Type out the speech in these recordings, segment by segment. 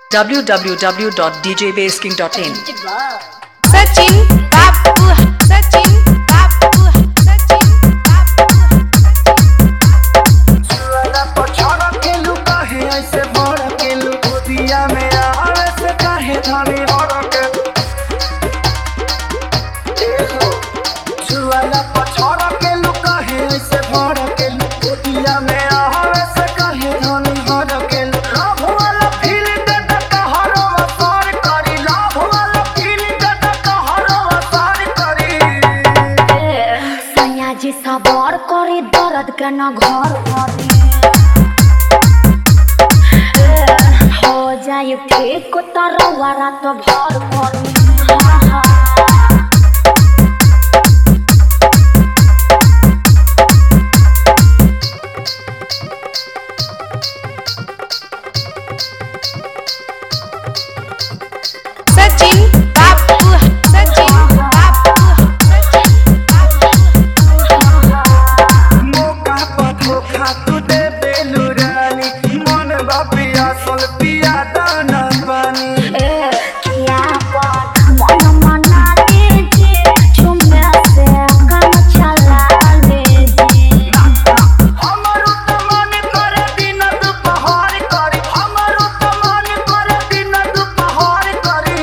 www.djbasking.in Sachin Babu, Sachin Babu, Sachin Babu. Suvala पछाड़ा के लू काहे ऐसे भड़ के लू गोदिया में आवे से काहे धानी हड़ के सुवाला पछाड़ा के लू काहे ऐसे भड़ के लू गोदिया में आवे से काहे धानी हड़ के लाभ वाला फील दे कहरो असार करी लाभ वाला फील दे कहरो असार करी सयाजी सवार करे दर्द के न घर हो जाए ठीक तरवा रात भर करी Sachin Babu, Sachin Babu, Sachin Babu. मौका पर धोखा तू दे बेलू रानी मन बापिया सल पिया दाना पानी क्या बात मन मना लीजिए झुमे से काम चला लीजिए हमारो त मन करे दिन दुपहर करी हमारो त मन करे दिन दुपहर करी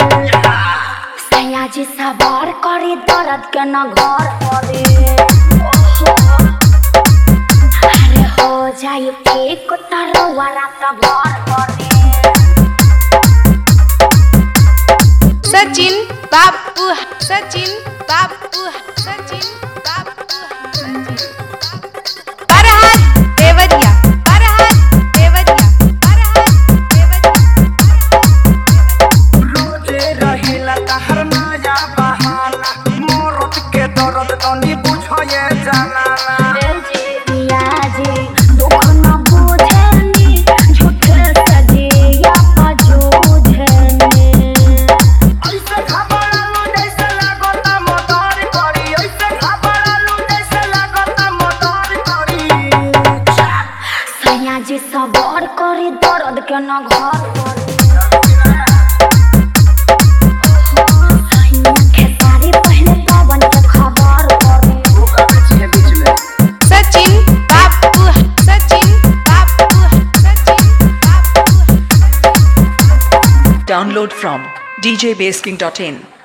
सयाजी सवार करे दर्द के न घर करे अरे हो जाए ठीक तरवा रात भर करे Sachin Babu, Sachin Babu, Sachin Babu. Farhat Devadiya, Farhat Devadiya, Farhat Devadiya. रोजे रहेला तहर नया बहाना मोरत के दर्द तनी बुझे जानाना पियाजी दुख न बुझेनी झूठे सजिया पजूझेनी ऐसे घबरालू जैसे लागता मदर करी ऐसे घबरालू जैसे लागता मदर करी सयाजी सवार करे दर्द के न घर करे खेसारी पहले पवन के खबर करे Sachin Babu, Sachin Babu, Sachin Babu. Download from djbasking.in